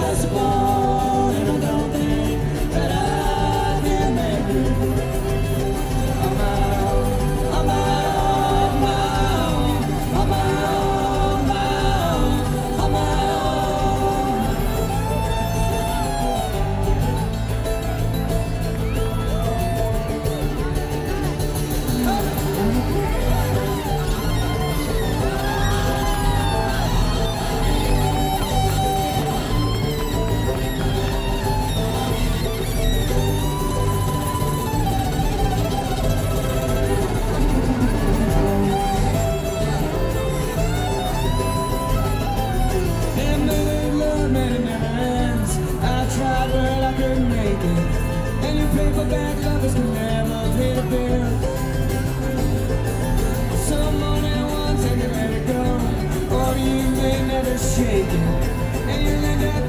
impossible, and I don't think that I can make it on my own, on my own, on my own, on my own. Paperback lovers can never pay the bill. Someone that wants to let it go, or you may never shake it, and you'll end up